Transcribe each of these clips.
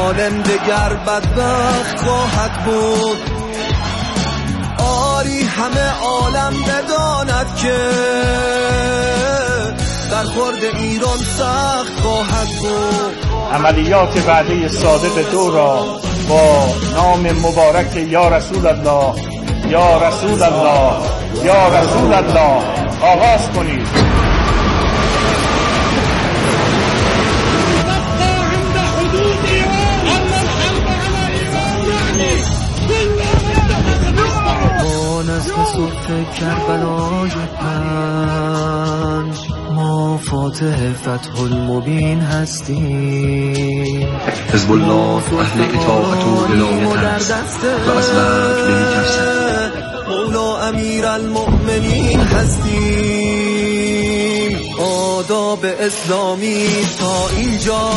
ظالم دگر بدبخت خواهد بود. آری همه عالم بداند که در خورد ایران سخت خواهد بود. عملیات وعده صادق دو را با نام مبارک یا رسول الله یا رسول الله یا رسول الله آغاز کنید. ما نسل صبح کربلای 5 ما فاتح فتح المبین هستیم. حزب الله اهل اطاعت و ولایت است و از مرگ نمی‌ترسد. مولا امیر المؤمنین هستیم. آداب اسلامی تا اینجا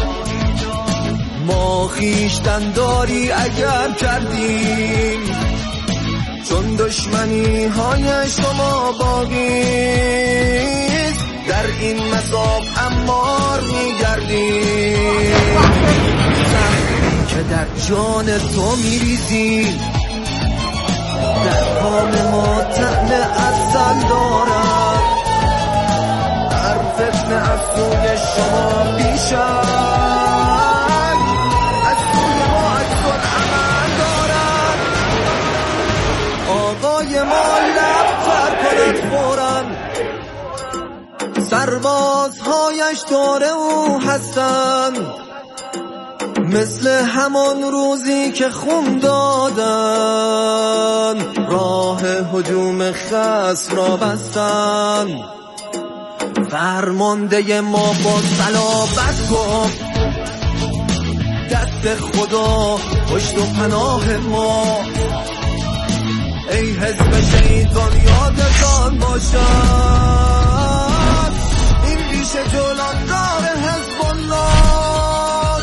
ما خویشتنداری اگر کردیم، چون دشمنی های شما باقیست در این مصاب امار میگردیم. که در جان تو میریزیم، در کام ما طعم عسل دارد. در فتنه از سوی شما بیشن، از سوی ما اکثر عمل دارد. آقای ما لبتر کند فوراً، سربازهایش دور او هستن، مثل همان روزی که خون دادن، راه هجوم خصم را بستن. فرمانده ما با صلابت گفت دست خدا پشت و پناه ما. ای حزب شیطان یادتان باشد، این ریشه جولانگار حزب الله.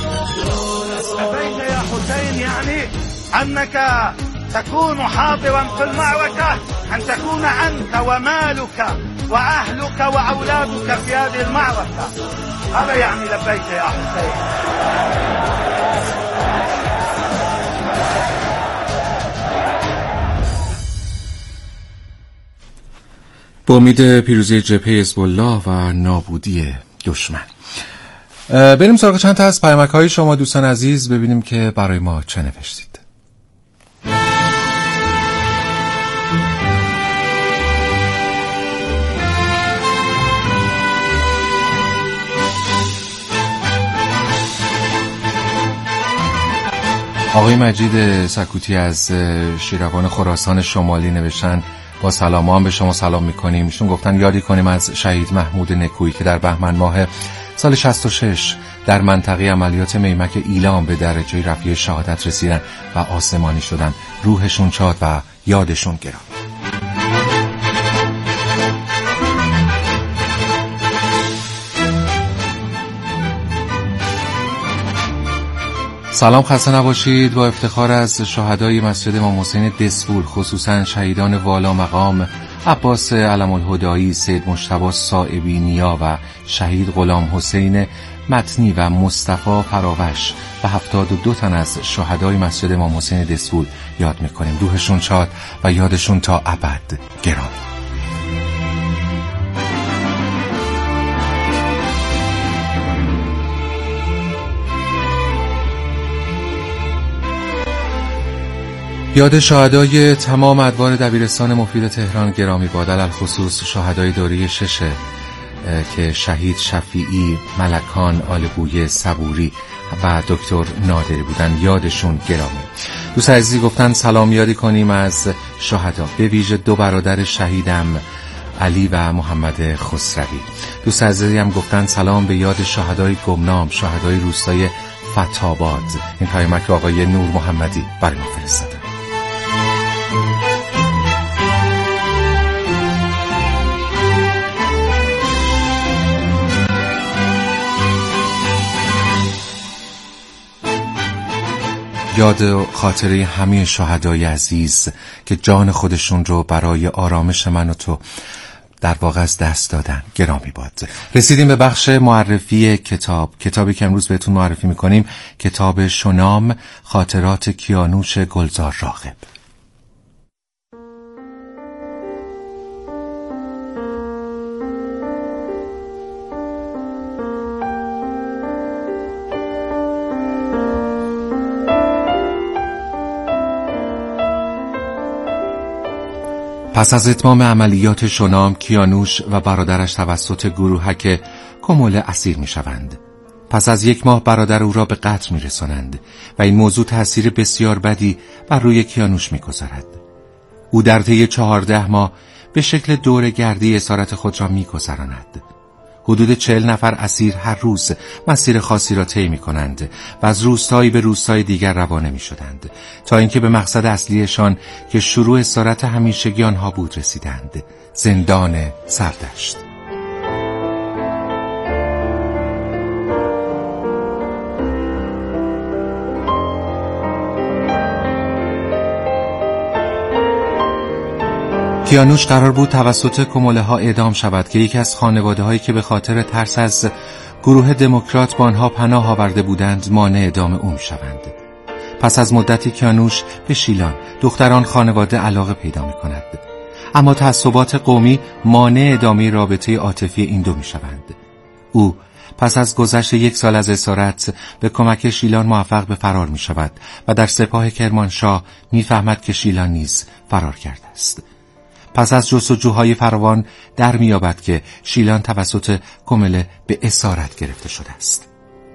لبيك يا حسين، يعني أنك تكون حاضرا في المعركة، أن تكون أنت ومالك وأهلك وأولادك في هذه المعركة. هذا يعني لبيك يا حسين. با امید پیروزی جبهه حزب الله و نابودی دشمن. بریم سراغ چند تا از پیامک‌های شما دوستان عزیز، ببینیم که برای ما چه نوشتید. آقای مجید سکوتی از شیروان خراسان شمالی نوشتن با سلام، هم به شما سلام میکنیم. ایشون گفتن یادی کنیم از شهید محمود نکویی که در بهمن ماه سال 66 در منطقه عملیات میمک ایلام به درجه رفیع شهادت رسیدن و آسمانی شدن. روحشون شاد و یادشون گرامی. سلام، خسته نباشید. با افتخار از شهدای مسجد امام حسین دسفول، خصوصا شهیدان والا مقام عباس علم الهدایی، سید مجتبی صائبی نیا و شهید غلام حسین متنی و مصطفی فراوش و 72 تن از شهدای مسجد امام حسین دسفول یاد میکنیم. روحشون شاد و یادشون تا ابد گرامی. یاد شهدای تمام ادوار دبیرستان مفید تهران گرامی باد، الخصوص شهدای دوره 6 که شهید شفیعی، ملکان، آلبویه، صبوری و دکتر نادری بودن. یادشون گرامی. دوست عزیزی گفتن سلام یادی کنیم از شهدا، به ویژه 2 برادر شهیدم، علی و محمد خسروی. دوست عزیزی هم گفتن سلام به یاد شهدای گمنام، شهدای روستای فتح‌آباد. این پیامک آقای نور محمدی برای ما فرستادن. یاد و خاطره همه شهدای عزیز که جان خودشون رو برای آرامش من و تو در واقع از دست دادن گرامی باد. رسیدیم به بخش معرفی کتابی که امروز بهتون معرفی میکنیم، کتاب شنام، خاطرات کیانوش گلزار راغب. پس از اتمام عملیات شنام، کیانوش و برادرش توسط گروهک کمول اسیر می شوند. پس از 1 ماه برادر او را به قتل می رسانند و این موضوع تأثیر بسیار بدی بر روی کیانوش می گذارد. او در طی 14 ماه به شکل دوره‌گردی اسارت خود را می گذراند. حدود 40 نفر اسیر هر روز مسیر خاصی را طی می‌کنند و از روستایی به روستای دیگر روانه می‌شدند تا اینکه به مقصد اصلیشان که شروع اسارت همیشگی آنها بود رسیدند، زندان سردشت. کیانوش قرار بود توسط کموله ها اعدام شود که یکی از خانواده هایی که به خاطر ترس از گروه دموکرات با آنها پناه آورده بودند مانع اعدام او می‌شوند. پس از مدتی کیانوش به شیلان، دختران خانواده، علاقه پیدا می‌کند. اما تعصبات قومی مانع ادامه رابطه عاطفی این دو می‌شوند. او پس از گذشت 1 سال از اسارت به کمک شیلان موفق به فرار می‌شود و در سپاه کرمانشاه می‌فهمد که شیلان نیز فرار کرده است. پس از جستجوهای فراوان در میابد که شیلان توسط کمله به اسارت گرفته شده است.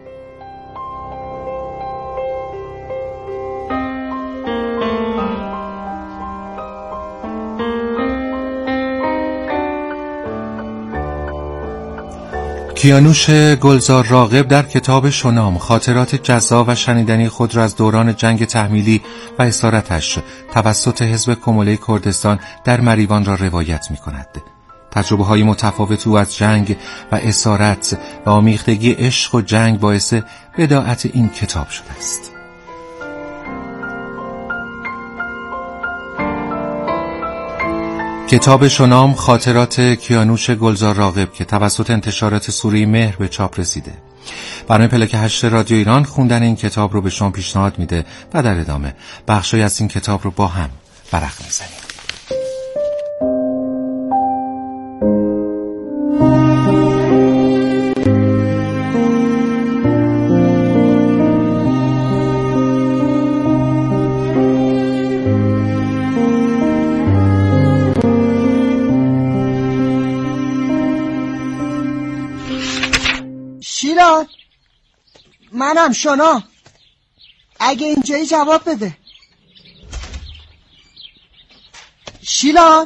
کیانوش گلزار راغب در کتاب شنام خاطرات جذاب و شنیدنی خود را از دوران جنگ تحمیلی و اسارتش توسط حزب کموله کردستان در مریوان را روایت می کند. تجربه های متفاوت او از جنگ و اسارت و آمیختگی عشق و جنگ باعث بداعت این کتاب شده است. کتاب شنام خاطرات کیانوش گلزار راغب که توسط انتشارات سوری مهر به چاپ رسیده. برنامه پلک 8 رادیو ایران خوندن این کتاب رو به شما پیشنهاد میده و در ادامه بخشی از این کتاب رو با هم ورق میزنیم. منم شنا، اگه اینجایی جواب بده. شیلا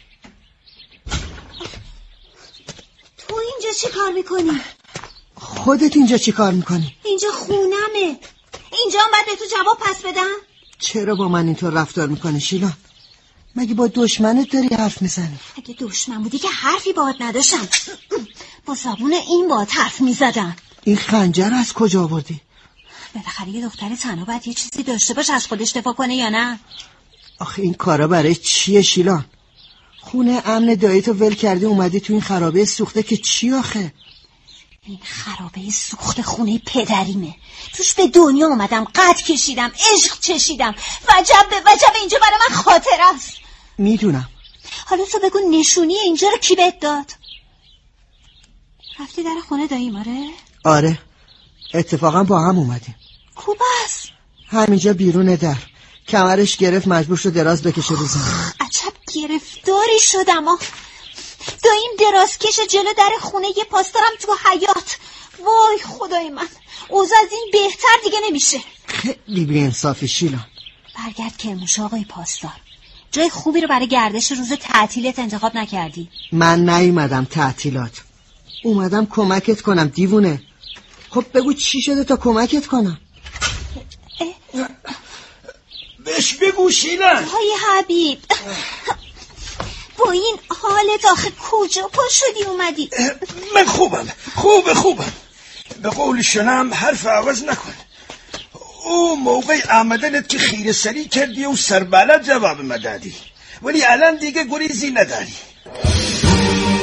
تو اینجا چی کار میکنی؟ خودت اینجا چی کار میکنی؟ اینجا خونمه، اینجا هم باید به تو جواب پس بدم؟ چرا با من اینطور رفتار میکنی شیلا؟ مگه با دشمنت داری حرف میزنی؟ اگه دشمن بودی که حرفی باهات نداشتم، با زبون این باهات حرف میزدم. این خنجر از کجا آوردی؟ بالاخره یه دختر تنها باید یه چیزی داشته باشه از خودش دفاع کنه یا نه؟ آخه این کارا برای چیه شیلا؟ خونه امن داییتو ول کردی اومدی تو این خرابه سوخته که چی آخه؟ این خرابه سوخته خونه پدریمه، توش به دنیا اومدم، قد کشیدم، عشق چشیدم، وجب به وجب اینجا برای من خاطر است. میدونم. حالا تو بگو نشونی اینجا رو کی بهت داد؟ رفتی در خونه داییم؟ آره اتفاقا با هم اومدیم. کوباس همینجا بیرون در، کمرش گرفت مجبور شد دراز بکشه رو زمین. عجب گرفتاری شدم. داییم دراز کشه جلو در خونه، یه پاسدارم تو حیاط. وای خدای من، اوضاع از این بهتر دیگه نمیشه. خیلی بی انصافی شیلا. برگرد کرمانشاه آقای پاسدار، جای خوبی رو برای گردش روز تعطیلت انتخاب نکردی؟ من نیومدم تعطیلات، اومدم کمکت کنم دیوونه. خب بگو چی شده تا کمکت کنم. بهش بگو شیلن. های حبیب، با این حالت آخه کجا پا شدی اومدی؟ من خوبم. به قول شنم حرف عوض نکن. او موقع آمدنت که خیره سری کردی و سربلد جواب مدادی، ولی الان دیگه گریزی نداری.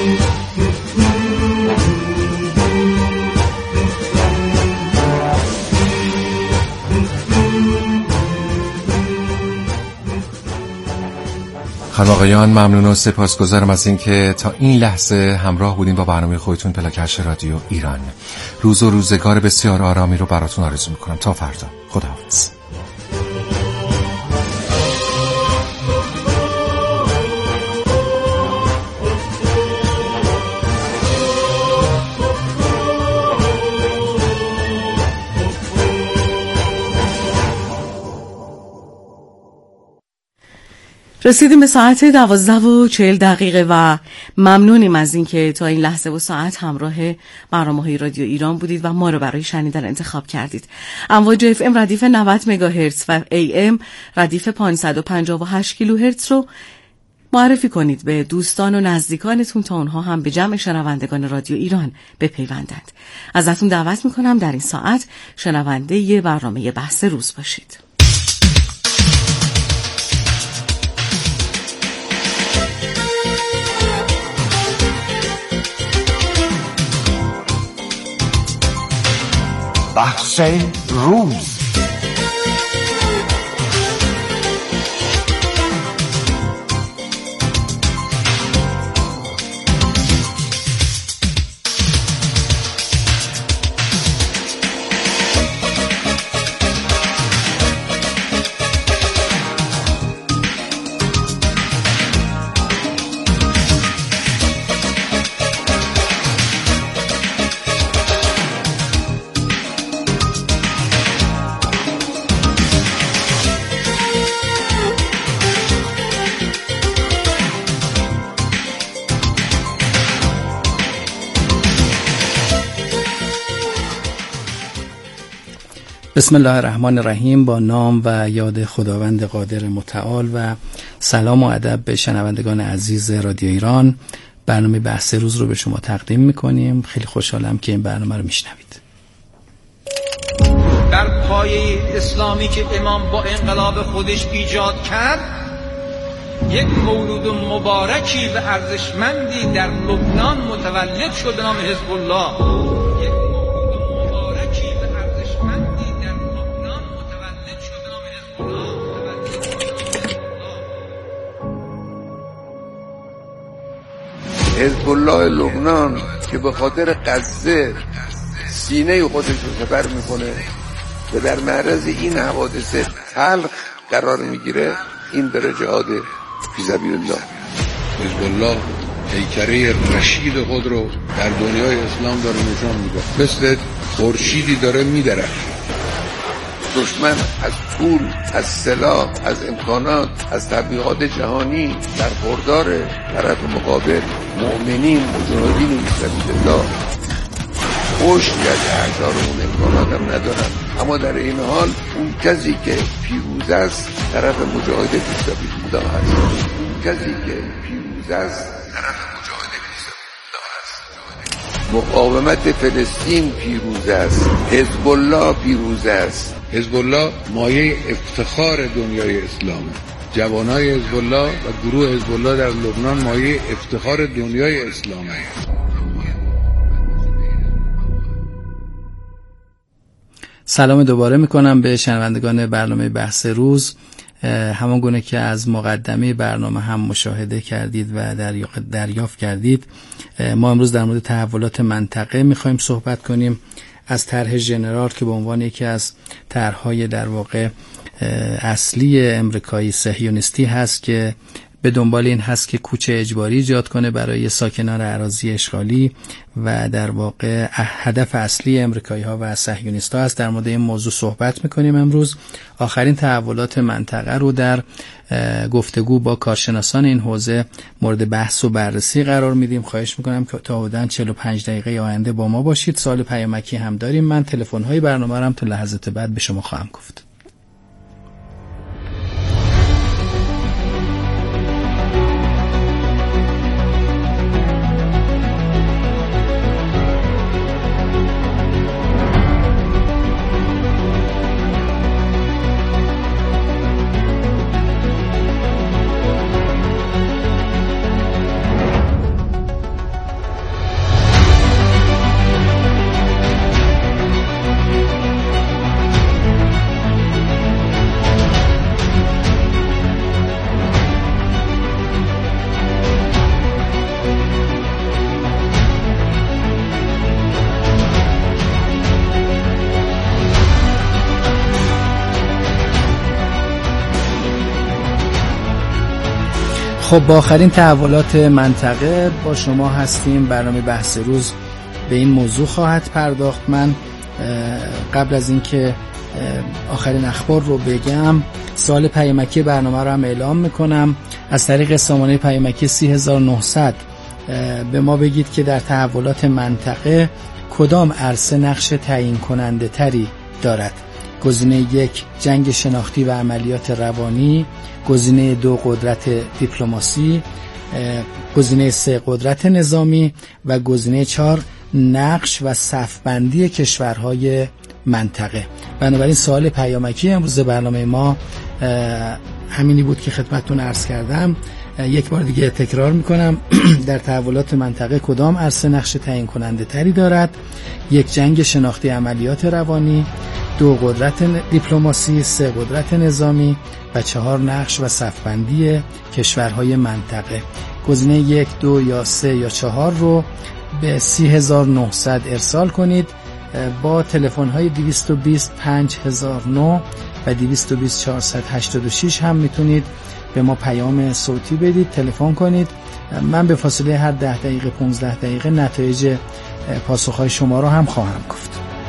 خانم آقایان، ممنون و سپاسگزارم از اینکه تا این لحظه همراه بودین با برنامه خودتون پلاکست رادیو ایران. روز و روزگار بسیار آرامی رو براتون آرزو میکنم. تا فردا، خداحافظ. رسیدیم به ساعت 12:40 و ممنونیم از اینکه تا این لحظه و ساعت همراه برنامه‌های رادیو ایران بودید و ما رو برای شنیدن انتخاب کردید. امواج FM ردیف 90 مگاهرتز و AM ردیف 558 کیلوهرتز رو معرفی کنید به دوستان و نزدیکانتون تا اونها هم به جمع شنوندگان رادیو ایران بپیوندند. ازتون دعوت میکنم در این ساعت شنونده ی برنامه بحث روز باشید. بحث روز. بسم الله الرحمن الرحیم. با نام و یاد خداوند قادر متعال و سلام و ادب به شنوندگان عزیز رادیو ایران، برنامه بحث روز رو به شما تقدیم میکنیم. خیلی خوشحالم که این برنامه رو میشنوید. در پایه اسلامی که امام با انقلاب خودش ایجاد کرد، یک مولود مبارکی و ارزشمندی در لبنان متولد شد به نام حزب الله. حزب الله لبنان که به خاطر غزه سینه خودش رو سپر میکنه و در معرض این حوادث تلخ قرار میگیره، این داره جهاد فی سبیل الله. حزب الله پیکره رشید خود رو در دنیای اسلام داره نشان میده، مثل خورشیدی داره میدره. دشمن از پول، از سلاح، از امکانات، از تبلیغات جهانی برخوردار. طرف مقابل مؤمنین و مجاهدین فی سبیل الله خوش کرده، هزار اون امکانات هم ندارن، اما در این حال اون کسی که پیروز است طرف مجاهد فی سبیل الله هست. اون کسی که پیروز است طرف مجاهد فی سبیل الله هست. مقاومت فلسطین پیروز است، حزب الله پیروز است. حزب الله مایه افتخار دنیای اسلامه. جوانای حزب الله و گروه حزب الله در لبنان مایه افتخار دنیای اسلامه. سلام دوباره میکنم به شنوندگان برنامه بحث روز. همان گونه که از مقدمه برنامه هم مشاهده کردید و دریافت کردید، ما امروز در مورد تحولات منطقه میخوایم صحبت کنیم. از طرح ژنرال که به عنوان یکی از طرح‌های در واقع اصلی امریکایی صهیونیستی هست که به دنبال این هست که کوچه اجباری ایجاد کنه برای ساکنان اراضی اشغالی و در واقع هدف اصلی امریکایی‌ها و صهیونیست‌ها است. در مورد این موضوع صحبت می‌کنیم امروز. آخرین تحولات منطقه رو در گفتگو با کارشناسان این حوزه مورد بحث و بررسی قرار میدیم. خواهش می‌کنم که تا حدوداً 45 دقیقه آینده با ما باشید. سوال پیامکی هم داریم. من تلفن‌های برنامه رو هم تا لحظات بعد به شما خواهم گفت. خب با آخرین تحولات منطقه با شما هستیم. برنامه بحث روز به این موضوع خواهد پرداخت. من قبل از اینکه آخرین اخبار رو بگم سوال پیامکی برنامه رو هم اعلام میکنم. از طریق سامانه پیامکی 3900 به ما بگید که در تحولات منطقه کدام عرصه نقش تعیین کننده تری دارد. گزینه 1 جنگ شناختی و عملیات روانی، گزینه 2 قدرت دیپلماسی، گزینه 3 قدرت نظامی و گزینه 4 نقش و صفبندی کشورهای منطقه. بنابراین سوال پیامکی امروز برنامه ما همینی بود که خدمتتون عرض کردم. یک بار دیگه تکرار میکنم. در تحولات منطقه کدام عرصه نقش تعیین کننده تری دارد؟ 1 جنگ شناختی عملیات روانی، 2 قدرت دیپلماسی، 3 قدرت نظامی و 4 نقش و صفبندی کشورهای منطقه. گزینه 1، 2 یا 3 یا 4 رو به 3900 ارسال کنید. با تلفن‌های 220 5009 و 220 486 هم میتونید به ما پیام صوتی بدید، تلفن کنید. من به فاصله هر 10 دقیقه 15 دقیقه نتایج پاسخ‌های شما رو هم خواهم گفت.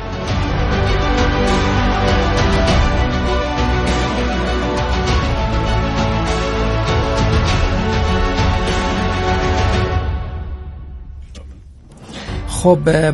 خب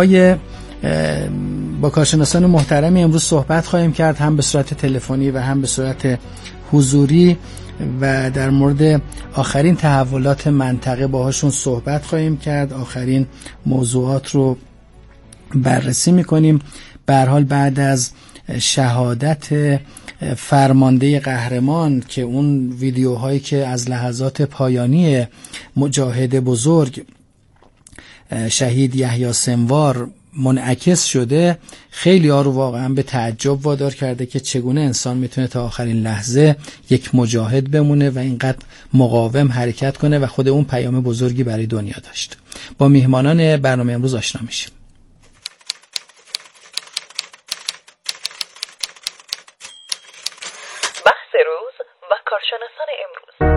با کارشناسان محترمی امروز صحبت خواهیم کرد، هم به صورت تلفنی و هم به صورت حضوری، و در مورد آخرین تحولات منطقه باهاشون صحبت خواهیم کرد. آخرین موضوعات رو بررسی میکنیم. به هر حال بعد از شهادت فرمانده قهرمان که اون ویدیوهایی که از لحظات پایانی مجاهد بزرگ شهید یحیی سنوار منعکس شده، خیلی ها رو واقعا به تعجب وادار کرده که چگونه انسان میتونه تا آخرین لحظه یک مجاهد بمونه و اینقدر مقاوم حرکت کنه و خود اون پیام بزرگی برای دنیا داشت. با میهمانان برنامه امروز آشنا میشیم. بحث روز و کارشناسان امروز.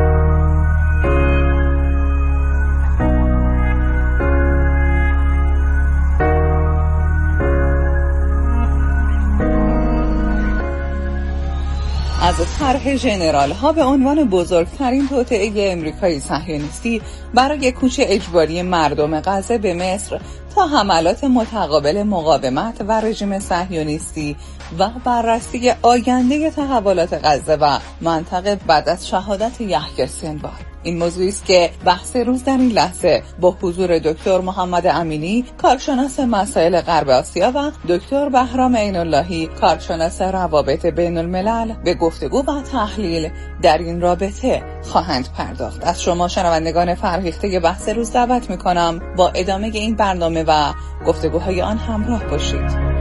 از طرح ژنرال ها به عنوان بزرگترین توطئه امریکای صهیونیستی برای کوچ اجباری مردم غزه به مصر تا حملات متقابل مقاومت و رژیم صهیونیستی و بررسی آینده تحولات غزه و منطقه بعد از شهادت یحیی سنوار. این موضوعی است که بحث روز در این لحظه با حضور دکتر محمد امینی، کارشناس مسائل غرب آسیا، و دکتر بهرام عین‌اللهی، کارشناس روابط بین الملل، به گفتگو و تحلیل در این رابطه خواهند پرداخت. از شما شنوندگان فرهیخته بحث روز دعوت می‌کنم با ادامه این برنامه و گفتگوهای آن همراه باشید.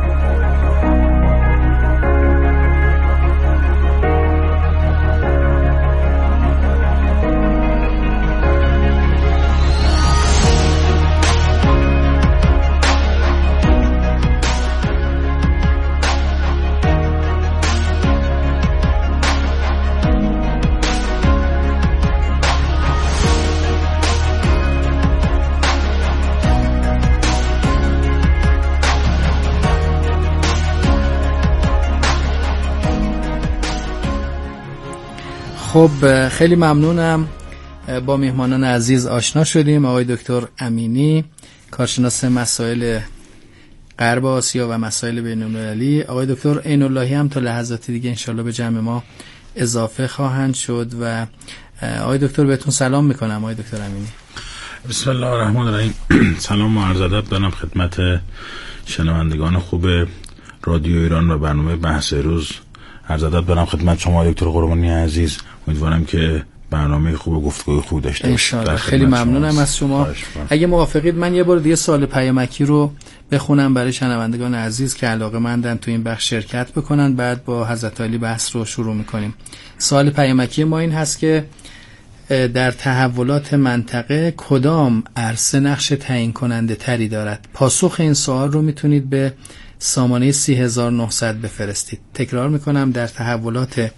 خب خیلی ممنونم. با میهمانان عزیز آشنا شدیم. آقای دکتر امینی، کارشناس مسائل غرب آسیا و مسائل بین المللی، آقای دکتر عین‌اللهی هم تا لحظات دیگه انشالله به جمع ما اضافه خواهند شد. و آقای دکتر بهتون سلام میکنم. آقای دکتر امینی، بسم الله الرحمن الرحیم. سلام و عرض ادب دارم خدمت شنوندگان خوب رادیو ایران و برنامه بحث روز. عرض ادب دارم خدمت شما دکتر قربانی عزیز. امیدوارم که برنامه خوب و گفتگوی خوب داشته باشید. خیلی ممنونم از شما. اگه موافقید من یه بار دیگه سوال پیامکی رو بخونم برای شنوندگان عزیز که علاقه‌مندن تو این بخش شرکت بکنن، بعد با حضرت علی بحث رو شروع میکنیم. سوال پیامکی ما این هست که در تحولات منطقه کدام عرصه نقش تعیین کننده تری دارد؟ پاسخ این سوال رو میتونید به سامانه 3900 بفرستید. تکرار میکنم، در تحولات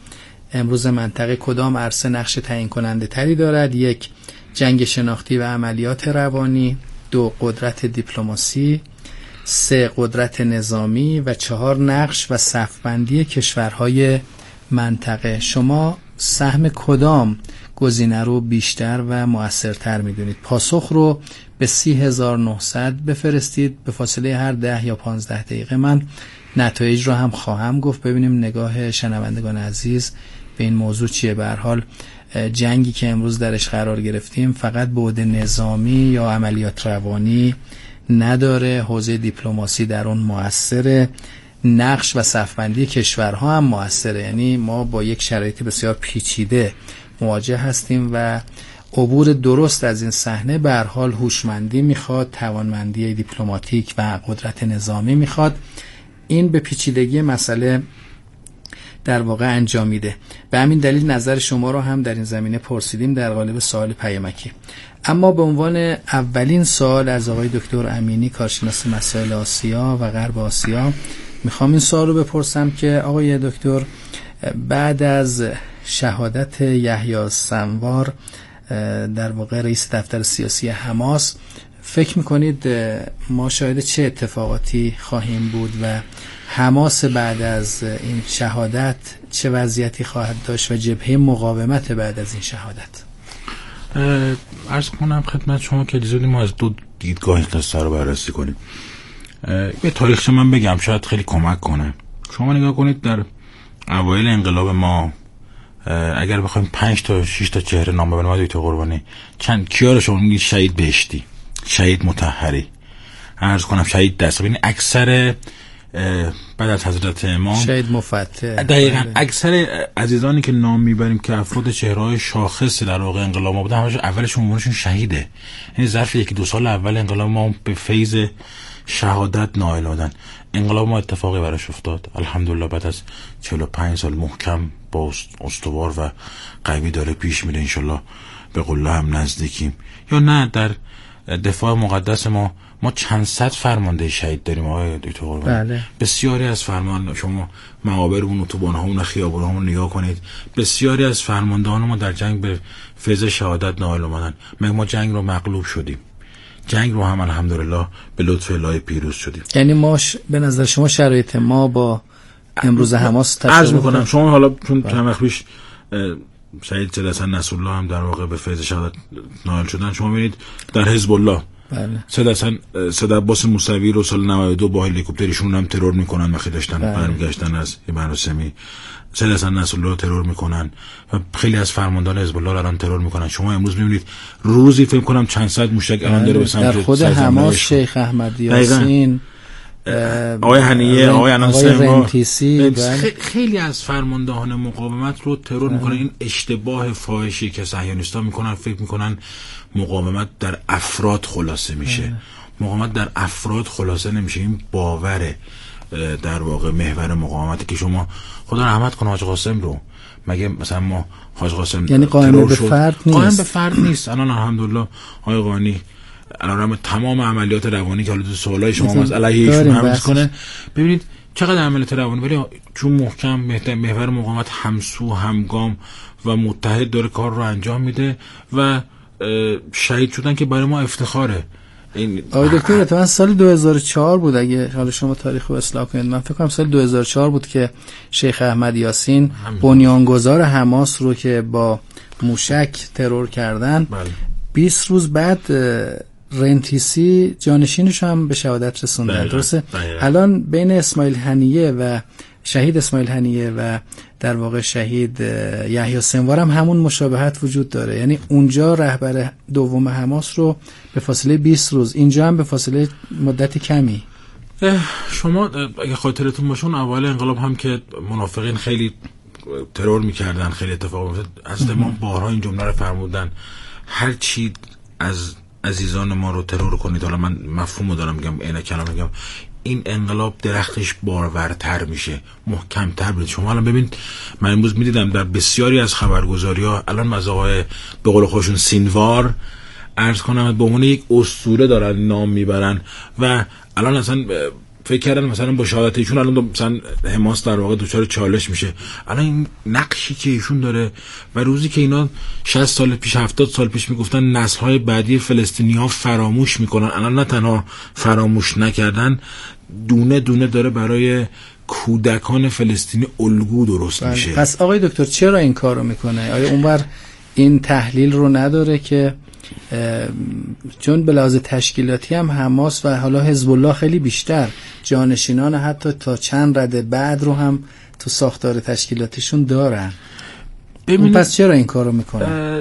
امروز منطقه کدام عرصه نقش تعیین کننده تری دارد؟ 1. جنگ شناختی و عملیات روانی، 2. قدرت دیپلماسی، 3. قدرت نظامی و 4. نقش و صفبندی کشورهای منطقه. شما سهم کدام گزینه رو بیشتر و مؤثرتر میدونید؟ پاسخ رو به 30900 بفرستید. به فاصله هر 10 یا 15 دقیقه من نتایج رو هم خواهم گفت، ببینیم نگاه شنوندگان عزیز به این موضوع چیه. به هر حال جنگی که امروز درش قرار گرفتیم فقط بعد نظامی یا عملیات روانی نداره، حوزه دیپلماسی در اون مؤثره، نقش و صفبندی کشورها هم مؤثره. یعنی ما با یک شرایط بسیار پیچیده مواجه هستیم و عبور درست از این صحنه به هر حال هوشمندی میخواد، توانمندی دیپلماتیک و قدرت نظامی میخواد. این به پیچیدگی مسئله در واقع انجام میده. به همین دلیل نظر شما رو هم در این زمینه پرسیدیم در قالب سوال پیامکی. اما به عنوان اولین سوال از آقای دکتر امینی، کارشناس مسائل آسیا و غرب آسیا، میخوام این سوال رو بپرسم که آقای دکتر، بعد از شهادت یحیی سنوار در واقع رئیس دفتر سیاسی حماس، فکر میکنید ما شاهد چه اتفاقاتی خواهیم بود و حماس بعد از این شهادت چه وضعیتی خواهد داشت و جبهه مقاومت بعد از این شهادت؟ عرض کنم خدمت شما که اجازه بدید ما از دو دیدگاه این قصه رو بررسی کنیم. به تاریخش من بگم شاید خیلی کمک کنه. شما نگاه کنید در اوایل انقلاب ما اگر بخوایم 5 تا 6 تا چهره نام ببریم آقای دکتر قربانی، چند کیا رو شما میگید؟ شهید بهشتی، شهید مطهری، عرض کنم شهید دست، ببین اکثر بعد از حضرت امام شهید مفتح، دقیقاً اکثر عزیزانی که نام میبریم که افراد چهره‌های شاخص در واقع انقلاب ما بودن، همش اولشون عنوانشون شهیده. یعنی ظرف 1-2 سال اول انقلاب ما به فیض شهادت نائل شدن. انقلاب ما اتفاقی براش افتاد الحمدلله، بعد از 45 سال محکم با استوار و قوی داره پیش میره، انشالله به قله هم نزدیکیم. یا نه در دفاع مقدس ما چند صد فرمانده شهید داریم آقای دکتر قربانی. بله. بسیاری از فرمان، شما مقابرمون، اتوبان‌هامون، خیابون‌هامون نگاه کنید، بسیاری از فرماندهان ما در جنگ به فیض شهادت نائل اومدن. ما جنگ رو مغلوب شدیم، جنگ رو هم الحمدلله به لطف الهی پیروز شدیم. یعنی ما به نظر شما شرایط ما با امروز حماس تشابه می‌کنم. شما حالا چون چند وقت پیش شهید سید حسن نصرالله هم در واقع به فیض شهادت نائل شدن، شما ببینید در حزب الله سید عباس موسوی رو سال 92 با هلیکوپترشون هم ترور میکنن وقتی داشتن برمیگشتن از مراسمی. سید حسن نصرالله ترور میکنن و خیلی از فرماندهان حزب الله رو الان ترور میکنن. شما امروز میبینید روزی فکر کنم چند صد موشک الان داره به سمت در خود حماس شیخ احمد یاسین، آقای هنیه، آقای رنتیسی، خیلی از فرماندهان مقاومت رو ترور میکنن. این اشتباه فاحشی که صهیونیست‌ها میکنن، فکر میکنن مقاومت در افراد خلاصه میشه. مقاومت در افراد خلاصه نمیشه. این باور در واقع محور مقاومتی که شما خدا رحمت کنه حاج قاسم رو، مگه مثلا ما حاج قاسم یعنی قائم به فرد نیست، قائم به فرد نیست. الان الحمدلله آقای قانی الان تمام عملیات روانی که حالا تو سوالای شما از علیه ایشون هم میکنه، ببینید چقدر عملیات روانی، ولی چون محکم محور مقاومت همسو، همگام و متحد داره کار رو انجام میده و شهید شدن که برای ما افتخاره. آقای دکتر اتفاقا سال 2004 بود، اگه حالا شما تاریخ رو اصلاح کنید، من فکر کنم سال 2004 بود که شیخ احمد یاسین بنیانگذار حماس رو که با موشک ترور کردن، 20 روز بعد رنتیسی جانشینش هم به شهادت رسوندن. درسته؟ الان بین اسماعیل هنیه و شهید اسماعیل هنیه و در واقع شهید یحیی سنوار هم همون مشابهت وجود داره. یعنی اونجا رهبر دوم حماس رو به فاصله 20 روز، اینجا هم به فاصله مدت کمی. شما اگه خاطرتون باشه اول انقلاب هم که منافقین خیلی ترور میکردن، خیلی اتفاق میافتاد. از ما بارها این جمله رو فرمودن، هر چی از عزیزان ما رو ترور کنید، حالا من مفهومو دارم میگم، عین کلام میگم، این انقلاب درختش بارورتر میشه، محکمتر میشه. شما الان ببینید، من امروز میدیدم در بسیاری از خبرگزاری‌ها الان از آقای به قول خودشون سینوار عرض کنم به عنوان یک اسطوره دارن نام میبرن و الان اصلا فکر کردن مثلا با شهادت ایشون الان مثلا حماس در واقع دچار چالش میشه. الان این نقشی که ایشون داره و روزی که اینا 60 سال پیش 70 سال پیش میگفتن نسل‌های بعدی فلسطینی‌ها فراموش میکنن، الان نه تنها فراموش نکردن، دونه دونه داره برای کودکان فلسطینی الگو درست میشه. پس آقای دکتر چرا این کارو میکنه؟ آیا اونور این تحلیل رو نداره که چون به لحاظ تشکیلاتی هم حماس و حالا حزب الله خیلی بیشتر جانشینان حتی تا چند رده بعد رو هم تو ساختار تشکیلاتیشون دارن، پس چرا این کارو میکنه؟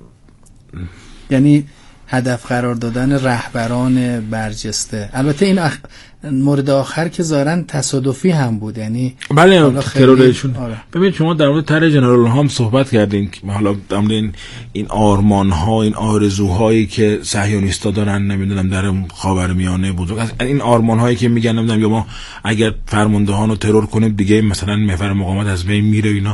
یعنی هدف قرار دادن رهبران برجسته. البته این مورد آخر که ظاهرا تصادفی هم بود، یعنی بله ترورشون. ببین شما در مورد طرح جنرال ها هم صحبت کردین، حالا در مورد این آرمان ها، این آرزوهایی که صهیونیستا دارن، نمیدونم در خاورمیانه بزرگ، این آرمان هایی که میگن نمیدونم یا ما اگر فرماندهان رو ترور کنیم دیگه مثلا محور مقاومت از بین میره،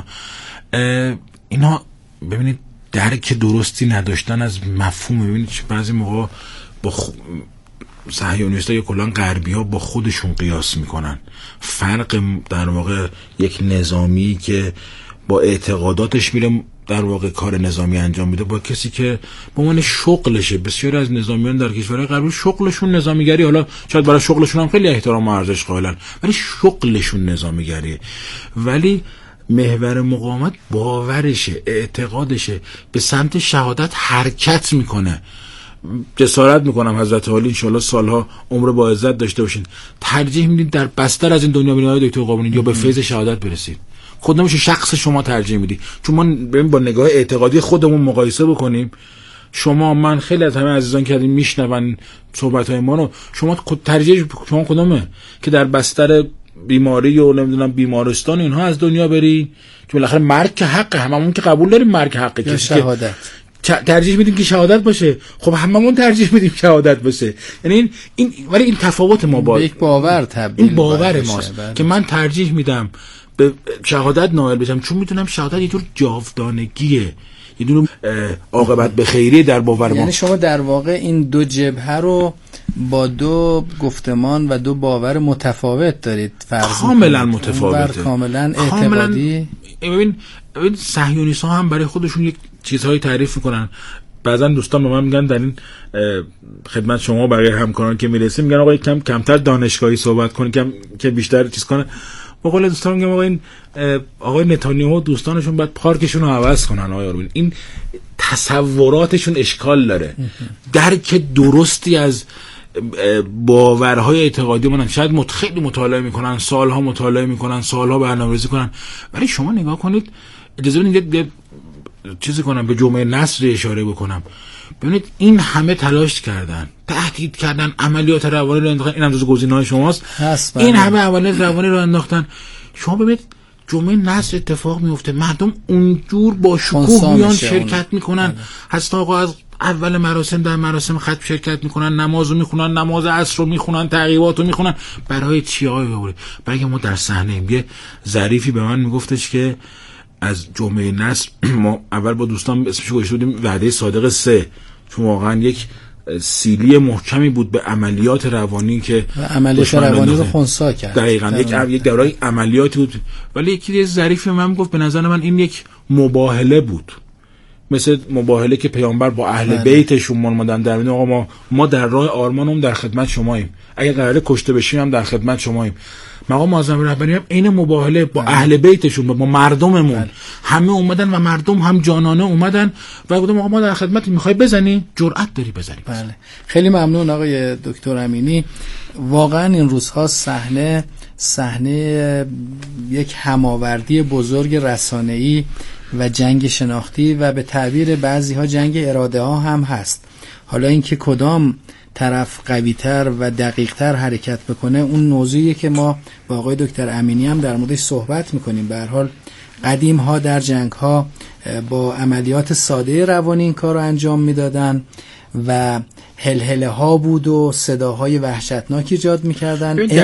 اینا ببینید درک درستی نداشتن از مفهوم. ببینید بعضی موقع با صهیونیست‌ها یا کلان غربی‌ها با خودشون قیاس میکنن. فرق در واقع یک نظامی که با اعتقاداتش میره در واقع کار نظامی انجام میده با کسی که به عنوان شغلشه. بسیاری از نظامیان در کشورهای غربی شغلشون نظامیگری، حالا شاید برای شغلشون هم خیلی احترام و ارزش قائلن، ولی شغلشون نظامیگریه. ولی محور مقاومت باورشه، اعتقادشه، به سمت شهادت حرکت میکنه. جسارت میکنم حضرت عالی انشالله سالها عمر با عزت داشته باشین، ترجیح میدید در بستر از این دنیا بینید دکتر قابونی یا به فیض شهادت برسید؟ کدومش شخص شما ترجیح میدی؟ چون ما بریم با نگاه اعتقادی خودمون مقایسه بکنیم. شما من خیلی از همه عزیزان که میشنون صحبت‌های ما رو، شما ترجیح شما کدومه؟ که در بستر بیماری و نمیدونم بیمارستان اینها از دنیا بری که بالاخره مرگ که حقه، هممون که قبول داریم مرگ حقه، که شهادت ترجیح میدیم که شهادت باشه. خب هممون ترجیح میدیم شهادت باشه. یعنی این ولی این تفاوت ما با یک باور تبدیل، این باور ماست که من ترجیح میدم به شهادت نائل بشم، چون میدونم شهادت یه جور جاودانگیه، یه دونه عاقبت به خیریه در باور ما. یعنی شما در واقع این دو جبهه رو با دو گفتمان و دو باور متفاوت دارید فرض کاملا متفاوته، کاملا اعتقادی. ببین صهیونیست‌ها هم برای خودشون یک چیزهایی تعریف میکنن. بعضا دوستان به من میگن در این خدمت شما بقیه همکاران که میرسیم میگن آقا کمتر دانشگاهی صحبت کنید که بیشتر چیز کنه. با قول دوستان میگم آقا این آقای نتانیاهو دوستانشون باید پارکشون رو عوض کنن. آقا این تصوراتشون اشکال داره، درک درستی از باورهای اعتقادی منن. شاید خیلی مطالعه میکنن، سالها مطالعه میکنن، سالها برنامه‌ریزی کنن، ولی شما نگاه کنید، اجازه بدید یه چیزی کنم، به جمعه نصر اشاره بکنم. ببینید این همه تلاش کردن، تهدید کردن، عملیات روانی رو انداختن، این هم جزو گزینه‌های شماست. این همه عملیات روانی رو انداختن. شما ببینید جمعه نصر اتفاق میفته، مردم اونجور با شکوه میان شرکت میکنن، هست آقا از اول مراسم در مراسم ختم شرکت میکنن، نماز رو میخونن، نماز عصر رو میخونن، تعقیبات رو میخونن. برای چی آقای بابوری؟ برای که ما در صحنه ایم. یه ظریفی به من میگفتش که از جمعه نصر ما اول با دوستان اسمش گذاشته بودیم وعده صادق 3، چون واقعا یک سیلی محکمی بود به عملیات روانی که عملیات روانی رو خنثی کرد. دقیقاً یک دوره عملیاتی بود. ولی یکی ظریفی من گفت به نظر من این یک مباهله بود، مثل مباهله که پیامبر با اهل بیتشون مردن در میدن آقا ما در راه آرمانم در خدمت شماییم، اگه قراره کشته بشیم هم در خدمت شماییم. مقام معظم رهبری هم این مباهله با اهل بیتشون، با مردممون، همه اومدن و مردم هم جانانه اومدن و گفتم آقا ما در خدمت، میخوای بزنی جرأت داری بزنی. بله خیلی ممنون آقای دکتر امینی. واقعا این روزها صحنه یک هماوردی بزرگ رسانه‌ای و جنگ شناختی و به تعبیر بعضی‌ها جنگ اراده ها هم هست. حالا اینکه کدام طرف قوی‌تر و دقیق‌تر حرکت بکنه اون موضوعیه که ما با آقای دکتر امینی هم در موردش صحبت می‌کنیم. به هر حال قدیم‌ها در جنگ‌ها با عملیات ساده روانی این کار رو انجام میدادن و هلهله ها بود و صداهای وحشتناکی ایجاد می‌کردن.